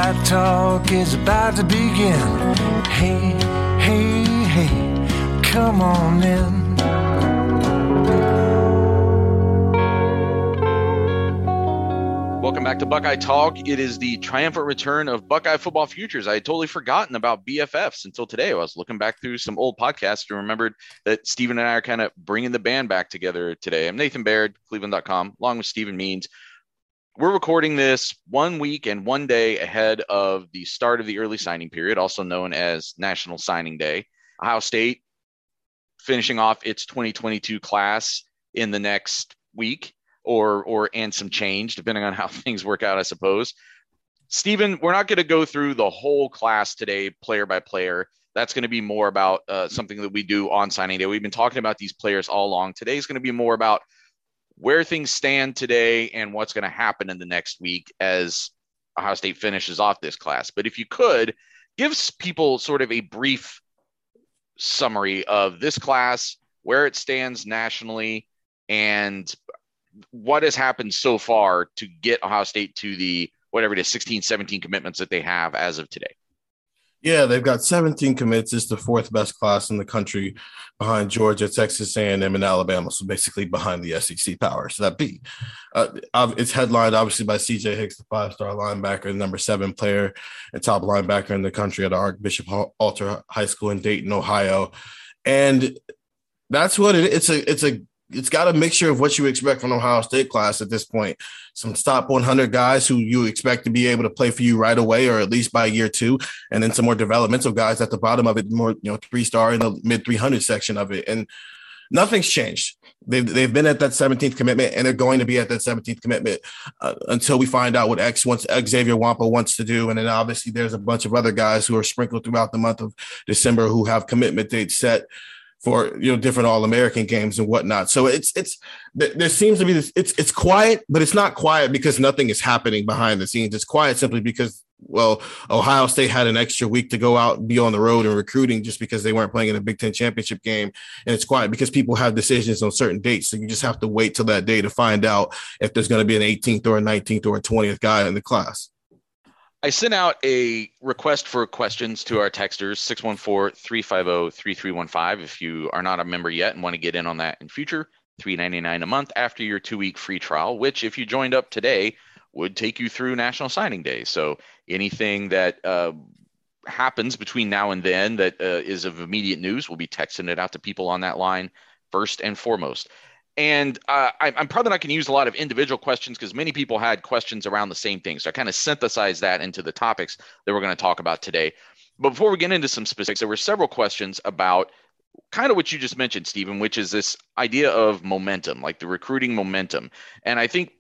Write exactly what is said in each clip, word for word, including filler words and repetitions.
Buckeye Talk is about to begin. Hey, hey, hey, come on in. Welcome back to Buckeye Talk. It is the triumphant return of Buckeye Football Futures. I had totally forgotten about B F Fs until today. I was looking back through some old podcasts and remembered that Stephen and I are kind of bringing the band back together today. I'm Nathan Baird, Cleveland dot com, along with Stephen Means. We're recording this one week and one day ahead of the start of the early signing period, also known as National Signing Day. Ohio State finishing off its twenty twenty-two class in the next week. Or, or, and some change, depending on how things work out, I suppose. Stephen, we're not going to go through the whole class today, player by player. That's going to be more about uh, something that we do on signing day. We've been talking about these players all along. Today is going to be more about where things stand today and what's going to happen in the next week as Ohio State finishes off this class. But if you could, give people sort of a brief summary of this class, where it stands nationally, and what has happened so far to get Ohio State to the, whatever it is, sixteen, seventeen commitments that they have as of today? Yeah, they've got seventeen commits. It's the fourth best class in the country behind Georgia, Texas A and M, and Alabama. So basically behind the S E C powers. So that be. Uh, it's headlined obviously by C J Hicks, the five-star linebacker, number seven player and top linebacker in the country at Archbishop Alter High School in Dayton, Ohio. And that's what it is. It's a, it's a, It's got a mixture of what you expect from Ohio State class at this point. Some top one hundred guys who you expect to be able to play for you right away, or at least by year two, and then some more developmental guys at the bottom of it, more, you know, three-star in the mid three hundred section of it. And nothing's changed. They've, they've been at that seventeenth commitment, and they're going to be at that seventeenth commitment uh, until we find out what X wants, Xavier Wampa wants to do. And then obviously there's a bunch of other guys who are sprinkled throughout the month of December who have commitment dates set for, you know, different All-American games and whatnot. So it's, it's, there seems to be this, it's, it's quiet, but it's not quiet because nothing is happening behind the scenes. It's quiet simply because, well, Ohio State had an extra week to go out and be on the road and recruiting just because they weren't playing in a Big Ten championship game. And it's quiet because people have decisions on certain dates. So you just have to wait till that day to find out if there's going to be an eighteenth or a nineteenth or a twentieth guy in the class. I sent out a request for questions to our texters, six one four, three five zero, three three one five. If you are not a member yet and want to get in on that in future, three ninety-nine a month after your two-week free trial, which if you joined up today would take you through National Signing Day. So anything that uh, happens between now and then that uh, is of immediate news, we'll be texting it out to people on that line first and foremost. And uh, I, I'm probably not going to use a lot of individual questions because many people had questions around the same thing. So I kind of synthesized that into the topics that we're going to talk about today. But before we get into some specifics, there were several questions about kind of what you just mentioned, Stephen, which is this idea of momentum, like the recruiting momentum. And I think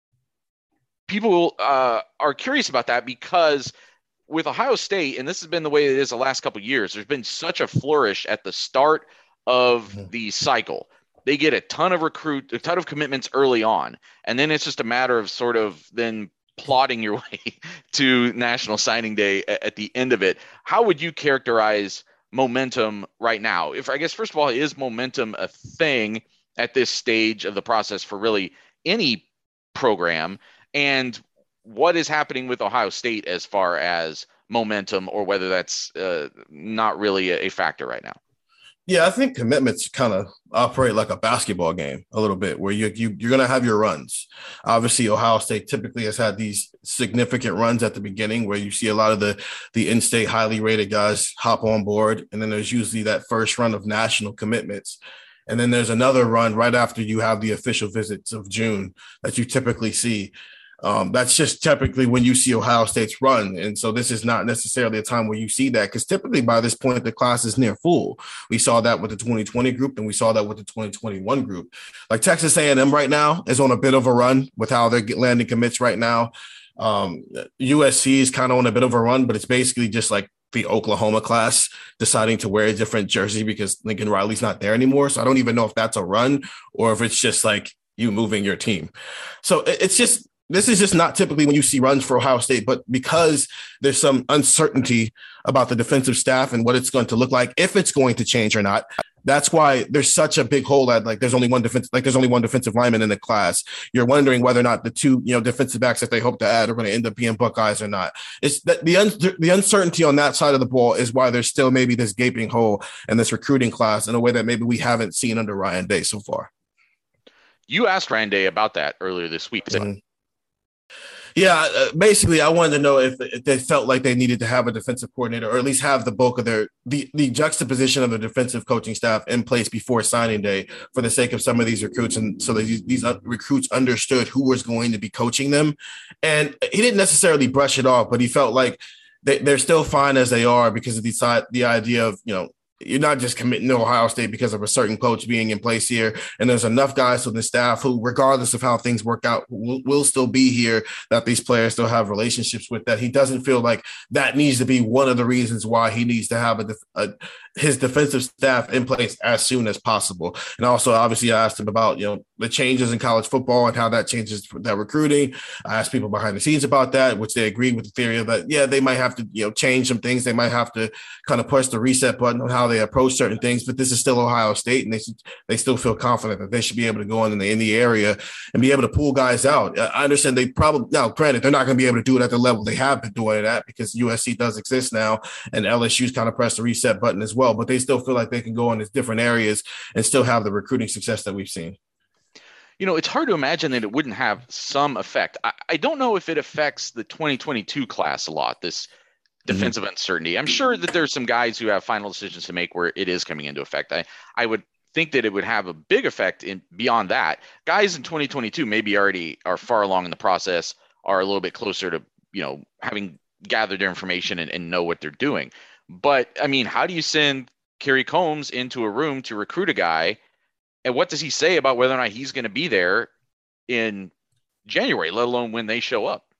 people uh, are curious about that because with Ohio State, and this has been the way it is the last couple of years, there's been such a flourish at the start of the cycle. They get a ton of recruit, a ton of commitments early on, and then it's just a matter of sort of then plodding your way to National Signing Day at the end of it. How would you characterize momentum right now? If I guess, first of all, is momentum a thing at this stage of the process for really any program? And what is happening with Ohio State as far as momentum, or whether that's uh, not really a, a factor right now? Yeah, I think commitments kind of operate like a basketball game a little bit, where you, you, you're going to have your runs. Obviously, Ohio State typically has had these significant runs at the beginning where you see a lot of the, the in-state highly rated guys hop on board. And then there's usually that first run of national commitments. And then there's another run right after you have the official visits of June that you typically see. Um, that's just typically when you see Ohio State's run. And so this is not necessarily a time where you see that, because typically by this point, the class is near full. We saw that with the twenty twenty group, and we saw that with the twenty twenty-one group. Like Texas A and M right now is on a bit of a run with how they're landing commits right now. Um, U S C is kind of on a bit of a run, but it's basically just like the Oklahoma class deciding to wear a different jersey because Lincoln Riley's not there anymore. So I don't even know if that's a run or if it's just like you moving your team. So it's just, this is just not typically when you see runs for Ohio State, but because there's some uncertainty about the defensive staff and what it's going to look like, if it's going to change or not, That's why there's such a big hole at like there's only one defense like there's only one defensive lineman in the class. You're wondering whether or not the two you know defensive backs that they hope to add are going to end up being Buckeyes or not. It's that the un- the uncertainty on that side of the ball is why there's still maybe this gaping hole in this recruiting class in a way that maybe we haven't seen under Ryan Day so far. You asked Ryan Day about that earlier this week. Mm-hmm. Yeah, uh, basically, I wanted to know if, if they felt like they needed to have a defensive coordinator, or at least have the bulk of their the, the juxtaposition of the defensive coaching staff in place before signing day, for the sake of some of these recruits, and so that these, these recruits understood who was going to be coaching them. And he didn't necessarily brush it off, but he felt like they, they're still fine as they are because of the the idea of you know. You're not just committing to Ohio State because of a certain coach being in place here. And there's enough guys from the staff who, regardless of how things work out, will, will still be here, that these players still have relationships with, that he doesn't feel like that needs to be one of the reasons why he needs to have a, a his defensive staff in place as soon as possible. And also, obviously, I asked him about, you know, the changes in college football and how that changes that recruiting. I asked people behind the scenes about that, which they agreed with the theory of that, yeah, they might have to, you know, change some things. They might have to kind of push the reset button on how they approach certain things, but this is still Ohio State, and they should, they still feel confident that they should be able to go in the, in the area and be able to pull guys out. I understand they probably, now granted, they're not going to be able to do it at the level they have been doing it at, because U S C does exist now, and L S U's kind of pressed the reset button as well, but they still feel like they can go in these different areas and still have the recruiting success that we've seen. You know, it's hard to imagine that it wouldn't have some effect. I, I don't know if it affects the twenty twenty-two class a lot, this defensive mm-hmm. uncertainty. I'm sure that there's some guys who have final decisions to make where it is coming into effect. I, I would think that it would have a big effect in beyond that. Guys in twenty twenty-two maybe already are far along in the process, are a little bit closer to, you know, having gathered their information and, and know what they're doing. But I mean, how do you send Kerry Combs into a room to recruit a guy, and what does he say about whether or not he's going to be there in January, let alone when they show up?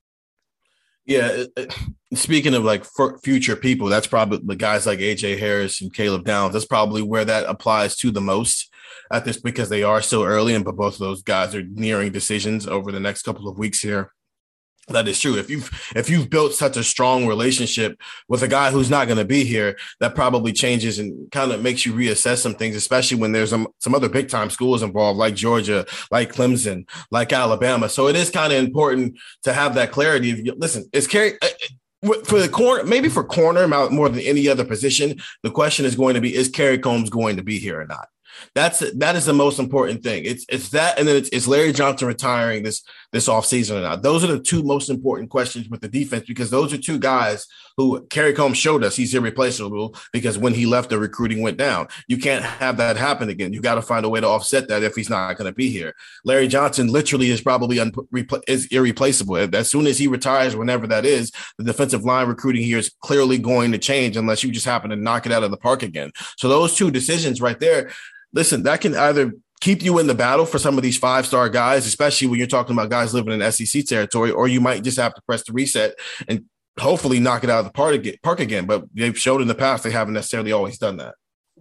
Yeah, speaking of like for future people, that's probably the guys like A J Harris and Caleb Downs. That's probably where that applies to the most at this, because they are so early, and but both of those guys are nearing decisions over the next couple of weeks here. That is true. If you've if you've built such a strong relationship with a guy who's not going to be here, that probably changes and kind of makes you reassess some things, especially when there's some, some other big time schools involved, like Georgia, like Clemson, like Alabama. So it is kind of important to have that clarity. If you, listen, is Kerry for the corner, maybe for corner more than any other position, the question is going to be, is Kerry Combs going to be here or not? That's that is the most important thing. It's it's that, and then it's, it's Larry Johnson retiring this this offseason or not. Those are the two most important questions with the defense, because those are two guys who Kerry Combs showed us he's irreplaceable, because when he left, the recruiting went down. You can't have that happen again. You got to find a way to offset that if he's not going to be here. Larry Johnson literally is probably un, is irreplaceable. As soon as he retires, whenever that is, the defensive line recruiting here is clearly going to change unless you just happen to knock it out of the park again. So those two decisions right there, listen, that can either keep you in the battle for some of these five-star guys, especially when you're talking about guys living in S E C territory, or you might just have to press the reset and hopefully knock it out of the park again. Park again. But they've showed in the past they haven't necessarily always done that.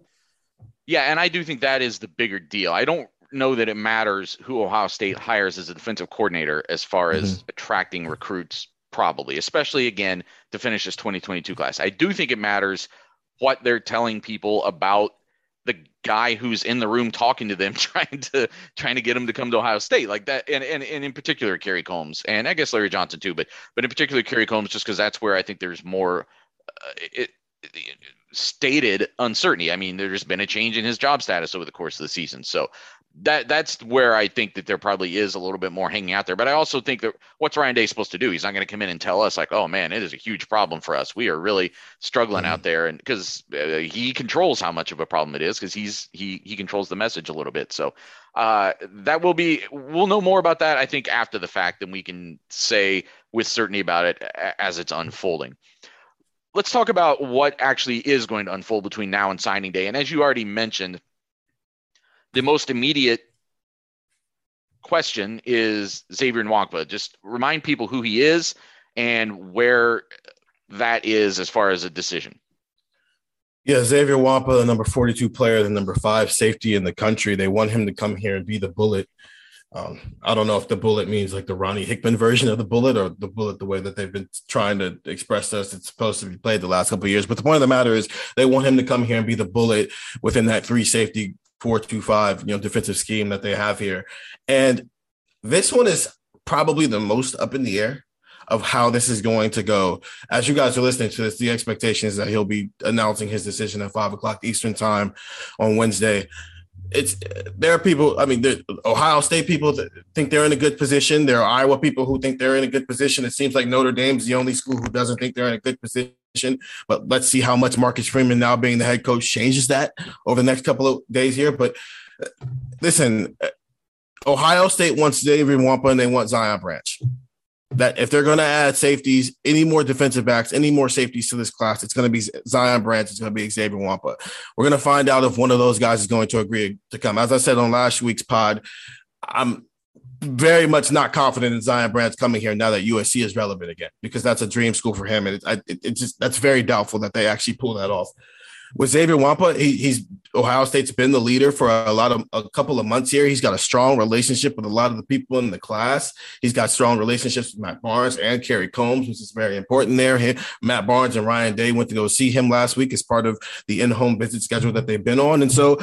Yeah, and I do think that is the bigger deal. I don't know that it matters who Ohio State hires as a defensive coordinator as far as mm-hmm. attracting recruits, probably, especially, again, to finish this twenty twenty-two class. I do think it matters what they're telling people about the guy who's in the room talking to them, trying to trying to get them to come to Ohio State, like that, and and, and in particular Kerry Combs, and I guess Larry Johnson too, but but in particular Kerry Combs, just because that's where I think there's more uh, it, it, stated uncertainty. I mean, there's been a change in his job status over the course of the season, so that that's where I think that there probably is a little bit more hanging out there. But I also think that what's Ryan Day supposed to do? He's not going to come in and tell us like, oh man, it is a huge problem for us. We are really struggling mm-hmm. out there. And because uh, he controls how much of a problem it is, because he's, he, he controls the message a little bit. So uh, that will be, we'll know more about that, I think, after the fact, than we can say with certainty about it as it's unfolding. Let's talk about what actually is going to unfold between now and signing day. And as you already mentioned, the most immediate question is Xavier Nwankpa. Just remind people who he is and where that is as far as a decision. Yeah, Xavier Nwankpa, the number forty-two player, the number five safety in the country. They want him to come here and be the bullet Um, I don't know if the bullet means like the Ronnie Hickman version of the bullet or the bullet the way that they've been trying to express to us it's supposed to be played the last couple of years. But the point of the matter is they want him to come here and be the bullet within that three safety, four two five, you know, defensive scheme that they have here. And this one is probably the most up in the air of how this is going to go. As you guys are listening to this, the expectation is that he'll be announcing his decision at five o'clock Eastern time on Wednesday. It's there are people. I mean, the Ohio State people that think they're in a good position. There are Iowa people who think they're in a good position. It seems like Notre Dame's the only school who doesn't think they're in a good position. But let's see how much Marcus Freeman, now being the head coach, changes that over the next couple of days here. But listen, Ohio State wants Xavier Wampa and they want Zion Branch. That if they're going to add safeties, any more defensive backs, any more safeties to this class, it's going to be Zion Branch. It's going to be Xavier Wampa. We're going to find out if one of those guys is going to agree to come. As I said on last week's pod, I'm very much not confident in Zion Branch coming here now that U S C is relevant again, because that's a dream school for him. And it, it, it just that's very doubtful that they actually pull that off. With Xavier Wampa, he, he's Ohio State's been the leader for a lot of a couple of months here. He's got a strong relationship with a lot of the people in the class. He's got strong relationships with Matt Barnes and Kerry Combs, which is very important there. He, Matt Barnes and Ryan Day went to go see him last week as part of the in-home visit schedule that they've been on. And so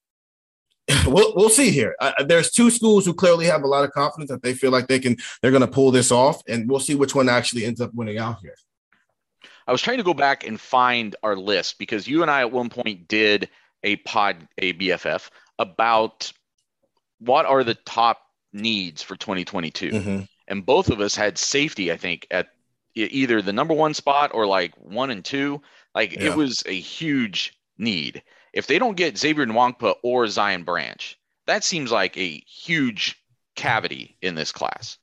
we'll we'll see here. Uh, there's two schools who clearly have a lot of confidence that they feel like they can they're going to pull this off, and we'll see which one actually ends up winning out here. I was trying to go back and find our list because you and I at one point did a pod, a B F F about what are the top needs for twenty twenty-two. Mm-hmm. And both of us had safety, I think, at either the number one spot or like one and two. Like yeah. It was a huge need. If they don't get Xavier Nwankpa or Zion Branch, that seems like a huge cavity in this class.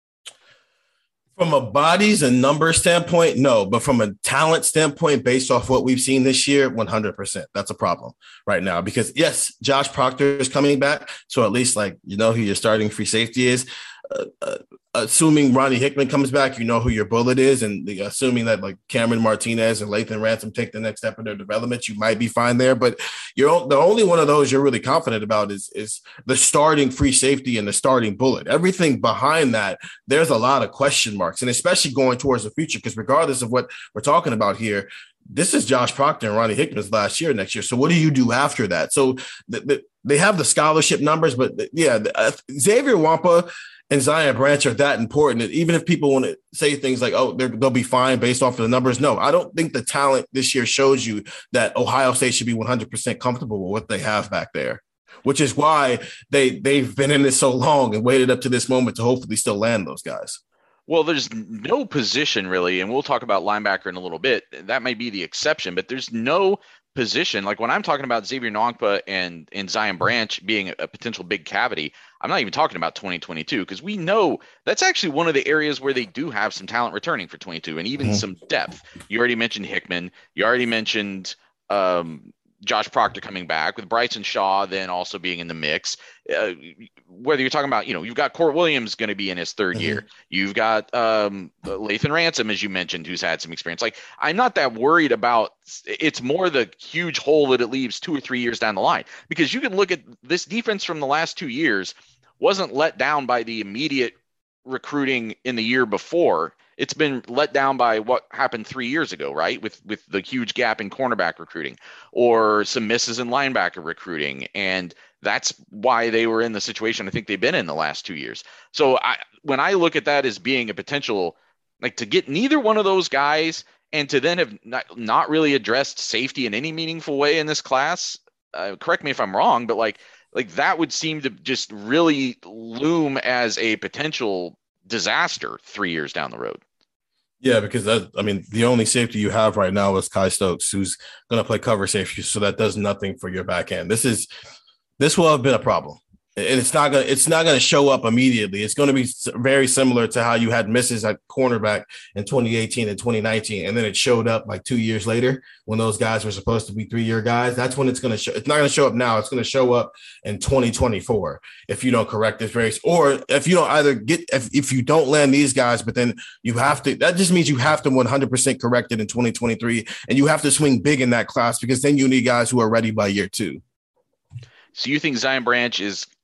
From a bodies and numbers standpoint, no. But from a talent standpoint, based off what we've seen this year, one hundred percent. That's a problem right now. Because, yes, Josh Proctor is coming back. So at least, like, you know who your starting free safety is. Uh, uh, assuming Ronnie Hickman comes back, you know who your bullet is. And the, assuming that, like, Cameron Martinez and Lathan Ransom take the next step in their development, you might be fine there. But you're the only one of those you're really confident about is, is the starting free safety and the starting bullet. Everything behind that, there's a lot of question marks, and especially going towards the future, because regardless of what we're talking about here, this is Josh Proctor and Ronnie Hickman's last year next year. So what do you do after that? So the, the, they have the scholarship numbers, but the, yeah, the, uh, Xavier Wampa and Zion Branch are that important. And even if people want to say things like, oh, they'll be fine based off of the numbers. No, I don't think the talent this year shows you that Ohio State should be one hundred percent comfortable with what they have back there, which is why they, they've been in this so long and waited up to this moment to hopefully still land those guys. Well, there's no position really, and we'll talk about linebacker in a little bit. That may be the exception, but there's no position. Like when I'm talking about Xavier Nwankpa and, and Zion Branch being a, a potential big cavity, I'm not even talking about twenty twenty-two because we know that's actually one of the areas where they do have some talent returning for twenty-two and even mm-hmm. some depth. You already mentioned Hickman. You already mentioned um, Josh Proctor coming back with Bryson Shaw then also being in the mix. Uh, whether you're talking about, you know, you've got Court Williams going to be in his third mm-hmm. year. You've got um, Lathan Ransom, as you mentioned, who's had some experience. Like, I'm not that worried about it's more the huge hole that it leaves two or three years down the line, because you can look at this defense from the last two years wasn't let down by the immediate recruiting in the year before. It's been let down by what happened three years ago, right? With with the huge gap in cornerback recruiting or some misses in linebacker recruiting. And that's why they were in the situation I think they've been in the last two years. So I, when I look at that as being a potential, like to get neither one of those guys and to then have not, not really addressed safety in any meaningful way in this class, uh, correct me if I'm wrong, but like, like that would seem to just really loom as a potential disaster three years down the road. Yeah, because that, I mean, the only safety you have right now is Kai Stokes, who's going to play cover safety. So that does nothing for your back end. This is, this will have been a problem. And it's not going to, it's not going to show up immediately. It's going to be very similar to how you had misses at cornerback in twenty eighteen and twenty nineteen. And then it showed up like two years later when those guys were supposed to be three-year guys. That's when it's going to show. It's not going to show up now. It's going to show up in twenty twenty-four if you don't correct this very, or if you don't either get, if, if you don't land these guys, but then you have to, that just means you have to one hundred percent correct it in twenty twenty-three. And you have to swing big in that class, because then you need guys who are ready by year two. So you think Zion Branch is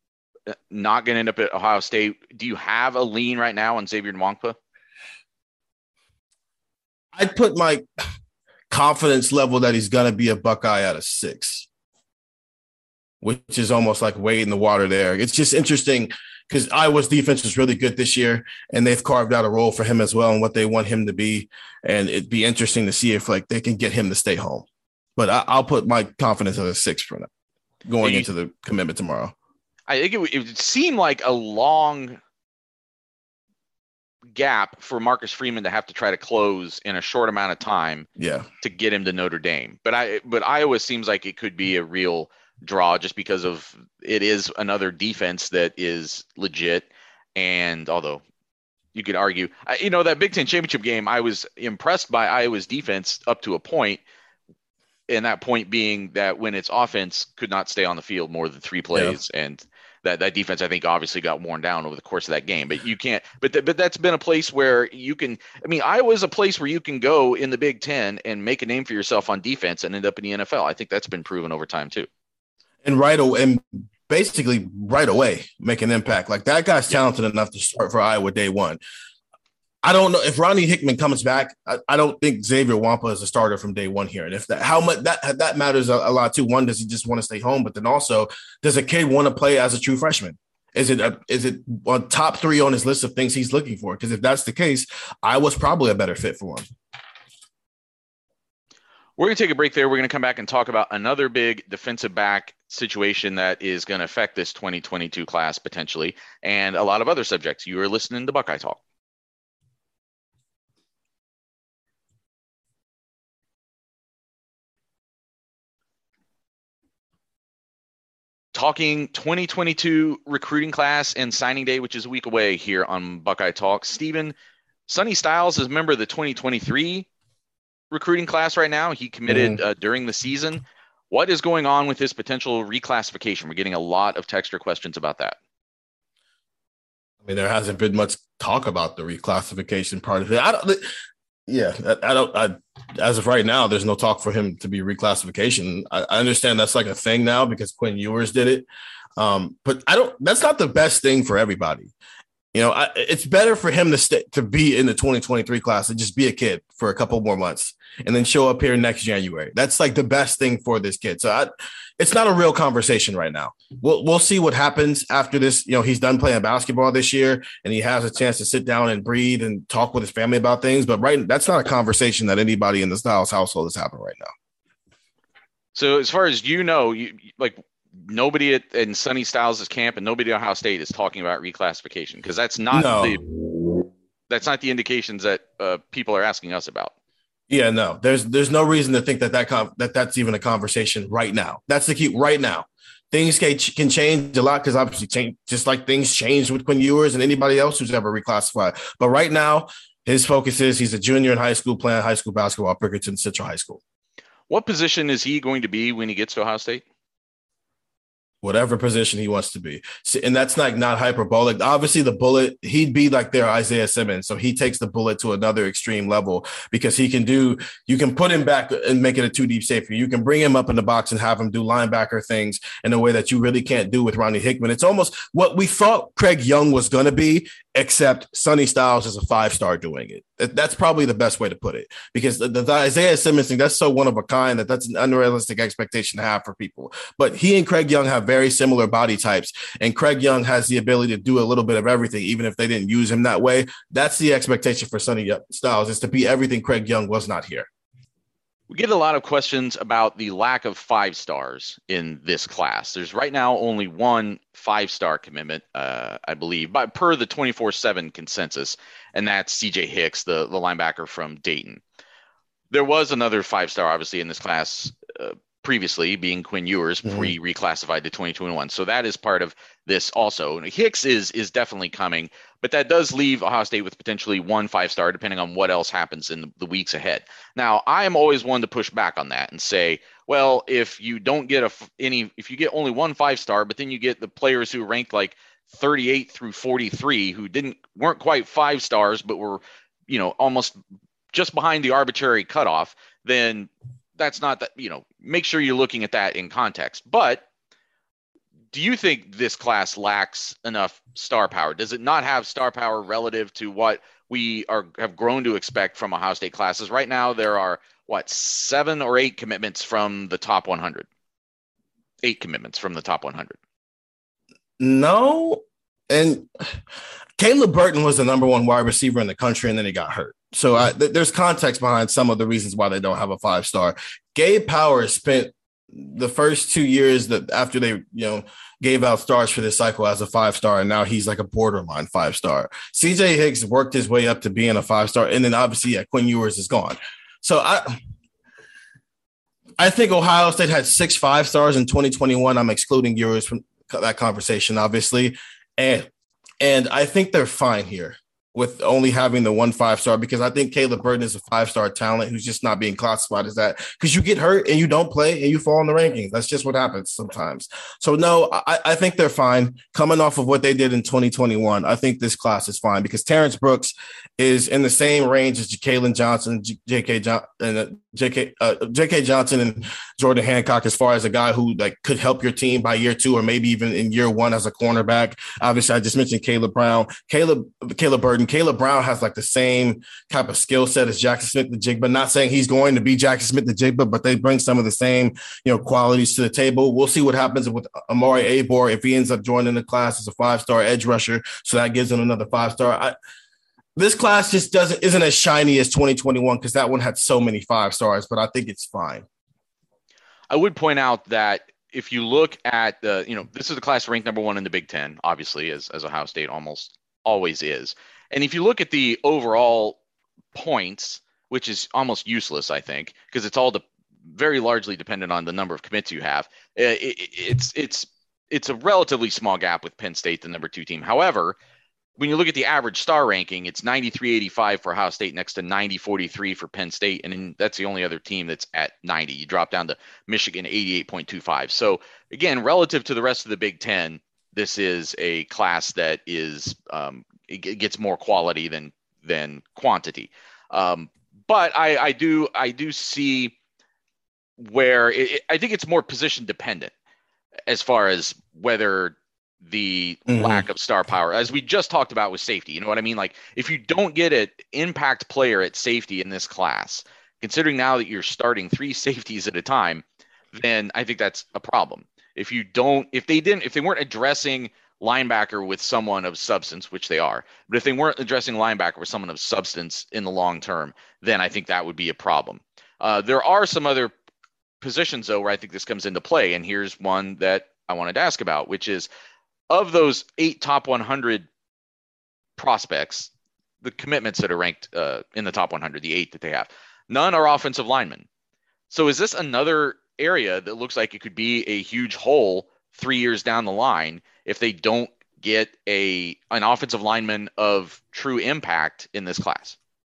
not going to end up at Ohio State. Do you have a lean right now on Xavier Nwankpa? I'd put my confidence level that he's going to be a Buckeye at a six, which is almost like weighing the water there. It's just interesting because Iowa's defense was really good this year, and they've carved out a role for him as well and what they want him to be. And it'd be interesting to see if like they can get him to stay home. But I, I'll put my confidence at a six for now going you, into the commitment tomorrow. I think it would, it would seem like a long gap for Marcus Freeman to have to try to close in a short amount of time yeah. to get him to Notre Dame. But I but Iowa seems like it could be a real draw just because of it is another defense that is legit. And although you could argue, you know, that Big Ten championship game, I was impressed by Iowa's defense up to a point, and that point being that when its offense could not stay on the field more than three plays, yeah. and that, that defense, I think, obviously got worn down over the course of that game. But you can't – but th- but that's been a place where you can – I mean, Iowa's a place where you can go in the Big Ten and make a name for yourself on defense and end up in the N F L. I think that's been proven over time too. And right away, and basically right away, make an impact. Like that guy's talented enough to start for Iowa day one. I don't know if Ronnie Hickman comes back. I, I don't think Xavier Nwankpa is a starter from day one here. And if that, how much that that matters a, a lot too. One, does he just want to stay home? But then also, does a kid want to play as a true freshman? Is it a, is it on top three on his list of things he's looking for? Because if that's the case, Iowa's probably a better fit for him. We're going to take a break there. We're going to come back and talk about another big defensive back situation that is going to affect this twenty twenty-two class potentially, and a lot of other subjects. You are listening to Buckeye Talk. Talking twenty twenty-two recruiting class and signing day, which is a week away here on Buckeye Talk. Stephen, Sonny Styles is a member of the twenty twenty-three recruiting class right now. He committed mm-hmm. uh, during the season. What is going on with his potential reclassification? We're getting a lot of texter questions about that. I mean, there hasn't been much talk about the reclassification part of it. I don't. Yeah, I, I don't. I, as of right now, there's no talk for him to be reclassification. I, I understand that's like a thing now because Quinn Ewers did it, um, but I don't. That's not the best thing for everybody. You know, I, it's better for him to stay, to be in the twenty twenty-three class and just be a kid for a couple more months and then show up here next January. That's like the best thing for this kid. So I, it's not a real conversation right now. We'll we'll see what happens after this. You know, he's done playing basketball this year and he has a chance to sit down and breathe and talk with his family about things. But right, that's not a conversation that anybody in the Styles household is having right now. So as far as you know, you like. Nobody at in Sonny Styles' camp and nobody at Ohio State is talking about reclassification because that's not no. the that's not the indications that uh, people are asking us about. Yeah, no, there's there's no reason to think that that com- that that's even a conversation right now. That's the key right now. Things can, can change a lot because obviously change, just like things changed with Quinn Ewers and anybody else who's ever reclassified. But right now, his focus is he's a junior in high school playing high school basketball at Pickerington Central High School. What position is he going to be when he gets to Ohio State? Whatever position he wants to be. And that's like not hyperbolic. Obviously the bullet, he'd be like their Isaiah Simmons. So he takes the bullet to another extreme level because he can do, you can put him back and make it a two deep safety. You can bring him up in the box and have him do linebacker things in a way that you really can't do with Ronnie Hickman. It's almost what we thought Craig Young was going to be, except Sonny Styles is a five-star doing it. That's probably the best way to put it because the, the Isaiah Simmons thing, that's so one of a kind that that's an unrealistic expectation to have for people. But he and Craig Young have very similar body types, and Craig Young has the ability to do a little bit of everything, even if they didn't use him that way. That's the expectation for Sonny Styles, is to be everything Craig Young was not here. We get a lot of questions about the lack of five stars in this class. There's right now only one five-star commitment, uh, I believe, by, per the twenty-four seven consensus, and that's C J Hicks, the, the linebacker from Dayton. There was another five-star, obviously, in this class uh, previously, being Quinn Ewers before mm-hmm. he reclassified to twenty twenty-one. So that is part of this also. And Hicks is is definitely coming, but that does leave Ohio State with potentially one five-star, depending on what else happens in the, the weeks ahead. Now, I am always one to push back on that and say, well, if you don't get a any, if you get only one five-star, but then you get the players who ranked like thirty-eight through forty-three, who didn't weren't quite five stars, but were, you know, almost just behind the arbitrary cutoff, then that's not that, you know, make sure you're looking at that in context. But do you think this class lacks enough star power? Does it not have star power relative to what we are have grown to expect from Ohio State classes? Right now, there are, what, seven or eight commitments from the top one hundred? Eight commitments from the top one hundred. No. And Caleb Burton was the number one wide receiver in the country, and then he got hurt. So I, th- there's context behind some of the reasons why they don't have a five-star. Gabe Powers spent the first two years that after they, you know, gave out stars for this cycle as a five-star, and now he's like a borderline five-star. C J Hicks worked his way up to being a five-star, and then obviously, yeah, Quinn Ewers is gone. So I I think Ohio State had six five-stars in twenty twenty-one. I'm excluding Ewers from that conversation, obviously. And, and I think they're fine here with only having the one five-star, because I think Caleb Burton is a five-star talent who's just not being classified as that, because you get hurt and you don't play and you fall in the rankings. That's just what happens sometimes. So, no, I, I think they're fine. Coming off of what they did in twenty twenty-one, I think this class is fine, because Terrence Brooks is in the same range as Jalen Johnson, J K. John, and uh, J K. Uh, J K. Johnson and Jordan Hancock, as far as a guy who like could help your team by year two or maybe even in year one as a cornerback. Obviously, I just mentioned Caleb Brown, Caleb, Caleb Burton. Caleb Brown has like the same type of skill set as Jackson Smith-Njigba. Not saying he's going to be Jackson Smith-Njigba, but they bring some of the same, you know, qualities to the table. We'll see what happens with Amari Abor if he ends up joining the class as a five-star edge rusher. So that gives him another five-star. I, This class just doesn't isn't as shiny as twenty twenty-one, because that one had so many five stars, but I think it's fine. I would point out that if you look at the, you know, this is the class ranked number one in the Big Ten, obviously, as, as Ohio State almost always is. And if you look at the overall points, which is almost useless, I think, because it's all de- very largely dependent on the number of commits you have. It, it, it's it's it's a relatively small gap with Penn State, the number two team. However, when you look at the average star ranking, it's ninety-three eighty-five for Ohio State next to ninety forty-three for Penn State. And then that's the only other team that's at ninety. You drop down to Michigan, eighty-eight point two five. So again, relative to the rest of the Big Ten, this is a class that is um, it gets more quality than than quantity. Um, but I, I do I do see where it, it, I think it's more position dependent as far as whether the mm-hmm. lack of star power, as we just talked about with safety. You know what I mean? Like if you don't get an impact player at safety in this class, considering now that you're starting three safeties at a time, then I think that's a problem. If you don't, if they didn't, if they weren't addressing linebacker with someone of substance, which they are, but if they weren't addressing linebacker with someone of substance in the long term, then I think that would be a problem. Uh, there are some other positions though where I think this comes into play, and here's one that I wanted to ask about, which is of those eight top one hundred prospects, the commitments that are ranked uh, in the top one hundred, the eight that they have, none are offensive linemen. So is this another area that looks like it could be a huge hole three years down the line if they don't get a an offensive lineman of true impact in this class?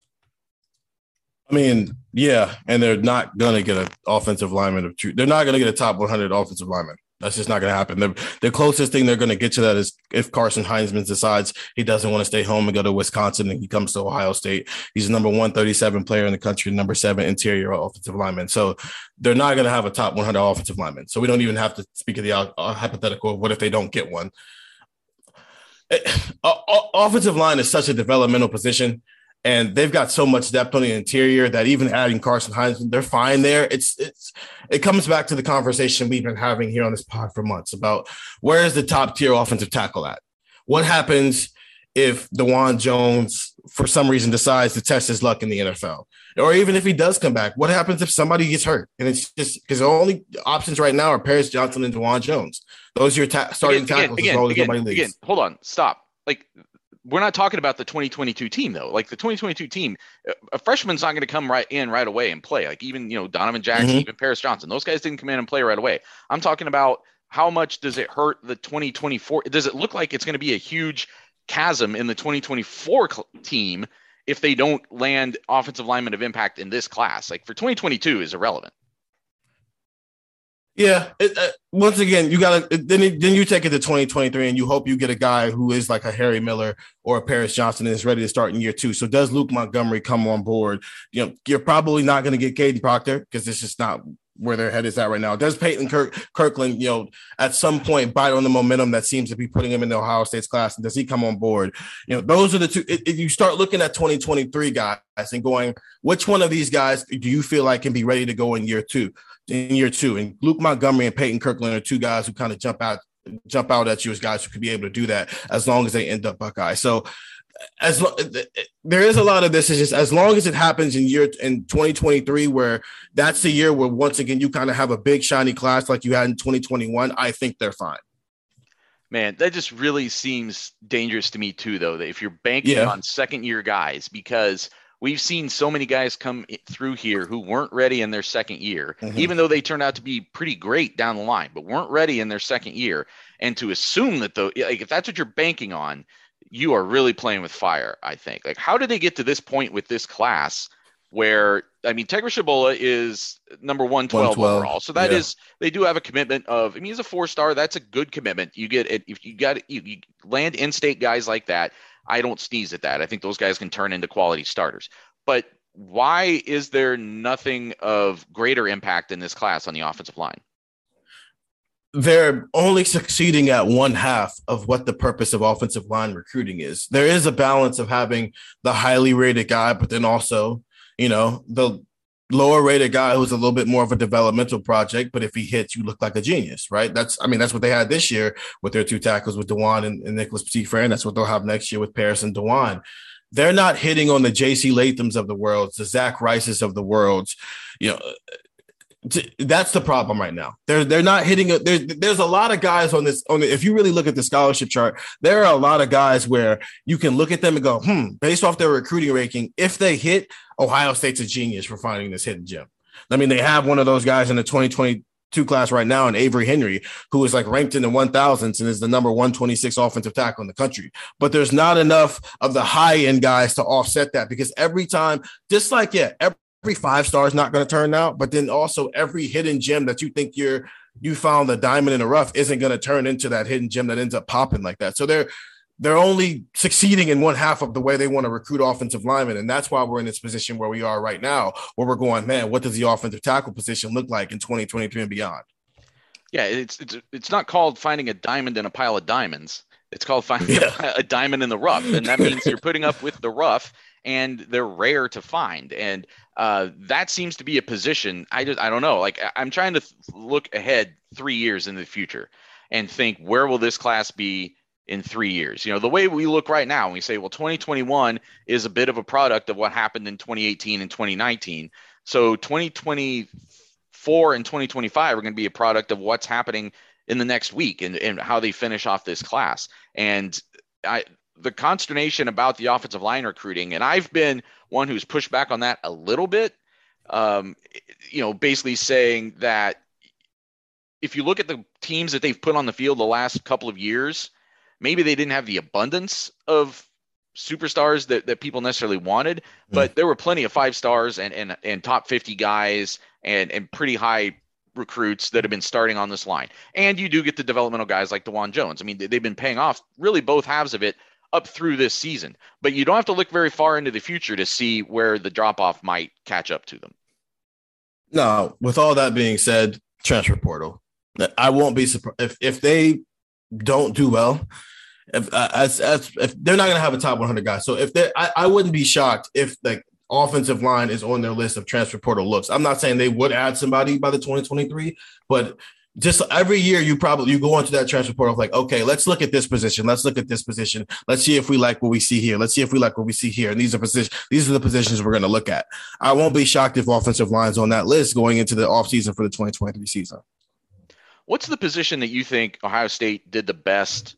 I mean, yeah, and they're not going to get an offensive lineman of true. They're not going to get a top one hundred offensive lineman. That's just not going to happen. The, the closest thing they're going to get to that is if Carson Hinesman decides he doesn't want to stay home and go to Wisconsin and he comes to Ohio State. He's the number one thirty-seven player in the country, number seven interior offensive lineman. So they're not going to have a top one hundred offensive lineman. So we don't even have to speak of the uh, hypothetical of what if they don't get one. It, uh, offensive line is such a developmental position. And they've got so much depth on the interior that even adding Carson Hinesman, they're fine there. It's it's it comes back to the conversation we've been having here on this pod for months about where is the top tier offensive tackle at? What happens if DeJuan Jones, for some reason, decides to test his luck in the N F L? Or even if he does come back, what happens if somebody gets hurt? And it's just because the only options right now are Paris Johnson and DeJuan Jones. Those are your ta- starting again, tackles again, as long as again, nobody leaves. Again, hold on, stop. Like, we're not talking about the twenty twenty-two team, though. Like the twenty twenty-two team, a freshman's not going to come right in right away and play. Like even, you know, Donovan Jackson, mm-hmm. even Paris Johnson, those guys didn't come in and play right away. I'm talking about how much does it hurt the twenty twenty-four? Does it look like it's going to be a huge chasm in the twenty twenty-four cl- team if they don't land offensive linemen of impact in this class? Like for twenty twenty-two is irrelevant. Yeah. It, uh, once again, you got to then then you take it to twenty twenty-three and you hope you get a guy who is like a Harry Miller or a Paris Johnson and is ready to start in year two. So does Luke Montgomery come on board? You know, you're probably not going to get Caden Proctor because it's just not where their head is at right now. Does Peyton Kirk, Kirkland, you know, at some point bite on the momentum that seems to be putting him in the Ohio State's class? And does he come on board? You know, those are the two. If you start looking at twenty twenty-three guys and going, which one of these guys do you feel like can be ready to go in year two? In year two, and Luke Montgomery and Peyton Kirkland are two guys who kind of jump out, jump out at you as guys who could be able to do that as long as they end up Buckeyes. So, as lo- there is a lot of this is just as long as it happens in year in twenty twenty-three, where that's the year where once again you kind of have a big shiny class like you had in twenty twenty-one. I think they're fine. Man, that just really seems dangerous to me too, though. That if you're banking Yeah. on second year guys, because we've seen so many guys come i- through here who weren't ready in their second year, Mhm. even though they turned out to be pretty great down the line, but weren't ready in their second year. And to assume that though, like if that's what you're banking on, you are really playing with fire, I think. Like, how did they get to this point with this class where, I mean, Tegra Shabola is number one twelve one twelve, overall. So that yeah. is, they do have a commitment of, I mean, he's a four star. That's a good commitment. You get it. If you got it, you, you land in-state guys like that, I don't sneeze at that. I think those guys can turn into quality starters. But why is there nothing of greater impact in this class on the offensive line? They're only succeeding at one half of what the purpose of offensive line recruiting is. There is a balance of having the highly rated guy, but then also, you know, the lower rated guy who's a little bit more of a developmental project, but if he hits, you look like a genius, right? That's, I mean, that's what they had this year with their two tackles with Dewan and, and Nicholas Petit-Frere. That's what they'll have next year with Paris and Dewan. They're not hitting on the J C Lathams of the world, the Zach Rices of the world, you know. That's the problem right now. They're they're not hitting. A, there's there's a lot of guys on this. On the, if you really look at the scholarship chart, there are a lot of guys where you can look at them and go, hmm, based off their recruiting ranking, if they hit, Ohio State's a genius for finding this hidden gem. I mean, they have one of those guys in the twenty twenty-two class right now, in Avery Henry, who is like ranked in the one thousands and is the number one twenty-six offensive tackle in the country. But there's not enough of the high end guys to offset that, because every time, just like yeah, every Every five star is not going to turn out, but then also every hidden gem that you think you're you found the diamond in the rough isn't going to turn into that hidden gem that ends up popping like that. So they're they're only succeeding in one half of the way they want to recruit offensive linemen, and that's why we're in this position where we are right now, where we're going, man, what does the offensive tackle position look like in twenty twenty-three and beyond? Yeah, it's it's it's not called finding a diamond in a pile of diamonds. It's called finding Yeah. a, a diamond in the rough, and that means you're putting up with the rough, and they're rare to find. And uh, that seems to be a position. I just I don't know. Like I- I'm trying to th- look ahead three years in the future and think, where will this class be in three years? You know, the way we look right now, and we say, well, twenty twenty-one is a bit of a product of what happened in twenty eighteen and twenty nineteen. So twenty twenty-four and twenty twenty-five are going to be a product of what's happening in the next week and, and how they finish off this class. And I, the consternation about the offensive line recruiting, and I've been one who's pushed back on that a little bit, um, you know, basically saying that if you look at the teams that they've put on the field the last couple of years, maybe they didn't have the abundance of superstars that, that people necessarily wanted, but mm. there were plenty of five stars and, and, and top fifty guys and, and pretty high recruits that have been starting on this line. And you do get the developmental guys like DeJuan Jones. I mean, they've been paying off really both halves of it up through this season, but you don't have to look very far into the future to see where the drop off might catch up to them. No, with all that being said, transfer portal, I won't be surprised if, if they don't do well. If, uh, as, as, if they're not going to have a top one hundred guy. So if they, I, I wouldn't be shocked if like offensive line is on their list of transfer portal looks. I'm not saying they would add somebody by the twenty twenty-three, but just every year you probably, you go into that transfer portal like, okay, let's look at this position. Let's look at this position. Let's see if we like what we see here. Let's see if we like what we see here. And these are positions, these are the positions we're going to look at. I won't be shocked if offensive line's on that list going into the offseason for the twenty twenty-three season. What's the position that you think Ohio State did the best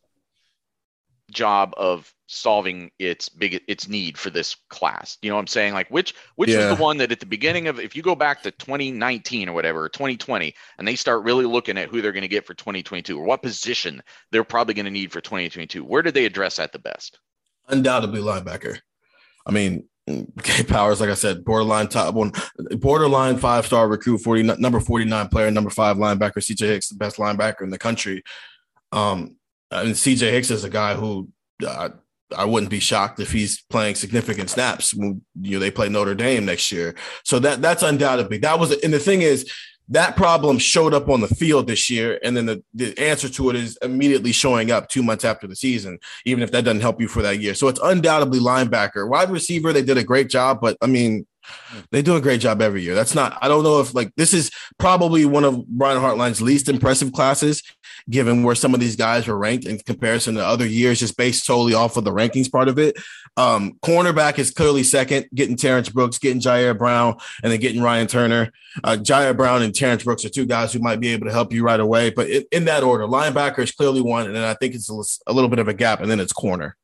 job of solving its big its need for this class? You know what I'm saying? Like which which yeah. was the one that at the beginning of, if you go back to twenty nineteen or whatever, or twenty twenty, and they start really looking at who they're going to get for twenty twenty-two, or what position they're probably going to need for twenty twenty-two, where did they address that the best? Undoubtedly linebacker. I mean, K Powers, like I said, borderline top one, borderline five star recruit, forty number forty-nine player, number five linebacker. C J Hicks, the best linebacker in the country. Um, and C J Hicks is a guy who uh, I wouldn't be shocked if he's playing significant snaps when, you know, they play Notre Dame next year. So that that's undoubtedly that was. And the thing is, that problem showed up on the field this year, and then the, the answer to it is immediately showing up two months after the season, even if that doesn't help you for that year. So it's undoubtedly linebacker. Wide receiver, they did a great job, but I mean, they do a great job every year. That's not, I don't know if like, this is probably one of Brian Hartline's least impressive classes, given where some of these guys were ranked in comparison to other years, just based solely off of the rankings part of it. Um, cornerback is clearly second, getting Terrence Brooks, getting Jair Brown, and then getting Ryan Turner. Uh, Jair Brown and Terrence Brooks are two guys who might be able to help you right away. But in, in that order, linebacker is clearly one, and then I think it's a, a little bit of a gap, and then it's corner.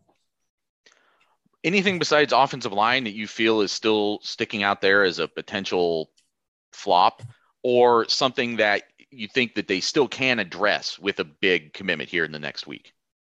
Anything besides offensive line that you feel is still sticking out there as a potential flop, or something that you think that they still can address with a big commitment here in the next week?